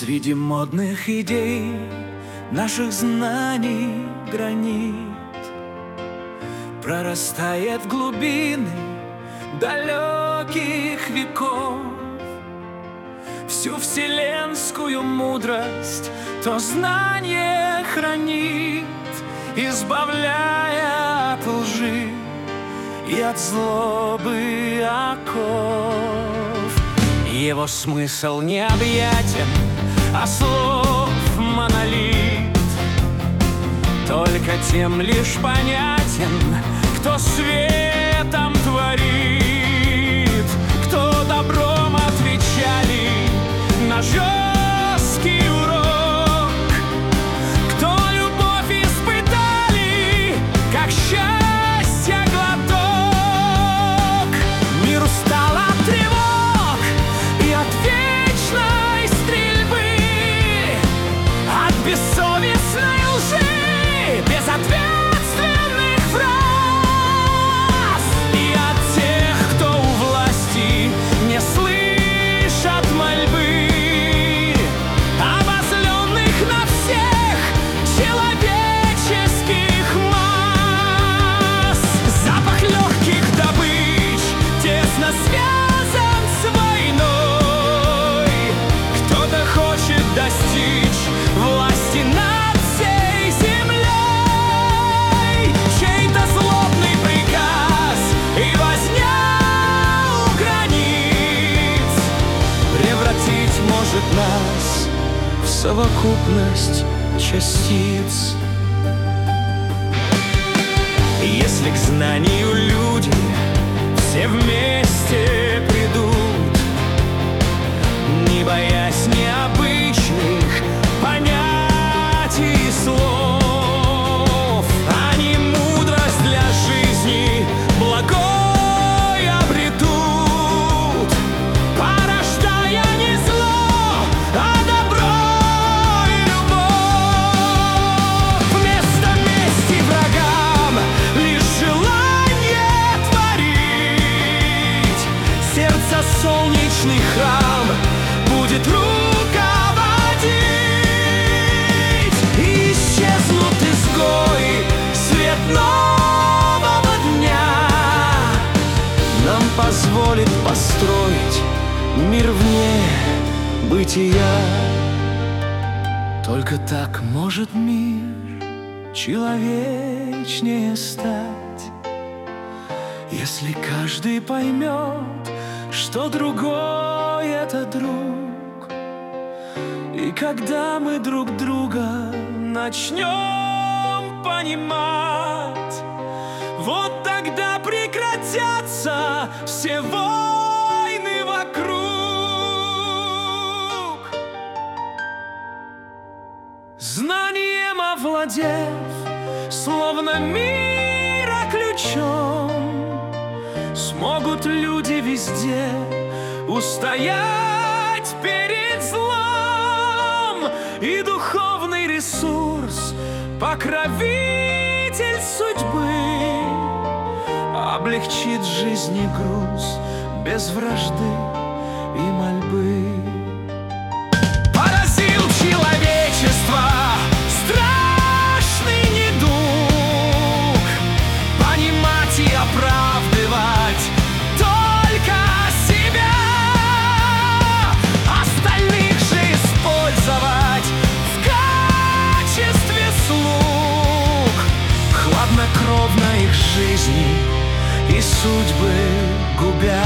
Среди модных идей наших знаний гранит прорастает в глубины далеких веков. Всю вселенскую мудрость то знание хранит, избавляя от лжи и от злобы оков. Его смысл необъятен, а слов монолит. Только тем лишь понятен, кто светом творит, кто добром отвечали на жесткий урок, кто любовь испытали, как счастье глоток. Мир устал от тревог и от вечной стрельбы, от бессовестной лжи, безответственных фраз и от тех, кто у власти не слышат мольбы, обозленных на всех человеческих масс. Запах легких добыч тесно связан с войной. Кто-то хочет достичь власти над всей землей. Чей-то злобный приказ и возня у границ превратить может нас в совокупность частиц. Если к знанию люди все вместе придут, не боясь необычных понятий и слов, они мудрость для жизни благой обретут, порождая не зло, а добро и любовь. Вместо мести врагам лишь желание творить. Сердце солнечный храм будет руководить. И исчезнут изгои, свет нового дня нам позволит построить мир вне бытия. Только так может мир человечнее стать, если каждый поймет, что другой — это друг. И когда мы друг друга начнем понимать, вот тогда прекратятся все войны вокруг. Знанием овладев, словно мира ключом, смогут люди везде устоять перед злом. И духовный ресурс, покровитель судьбы, облегчит жизни груз без вражды и мольбы. Поразил человечество страшный недуг, понимать и оправдывать только себя, остальных же использовать в качестве слуг, хладнокровно их жизни и судьбы губя.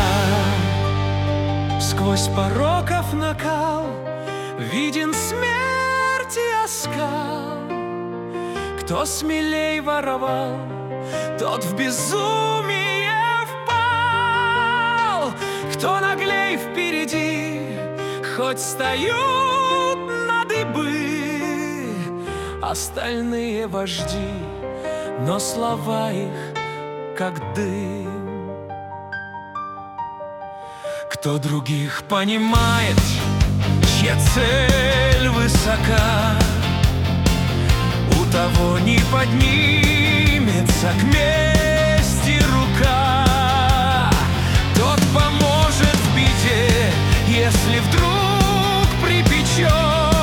Сквозь пороков накал виден смерти оскал. Кто смелей воровал, тот в безумие впал. Кто наглей впереди, хоть встают на дыбы, остальные вожди, но слова их как дым. Кто других понимает, чья цель высока, у того не поднимется к мести рука. Тот поможет в беде, если вдруг припечет.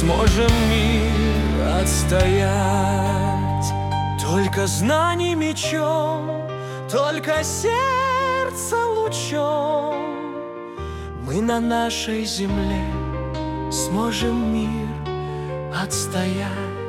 сможем мир отстоять. Только знаний мечом, только сердце лучом мы на нашей земле сможем мир отстоять.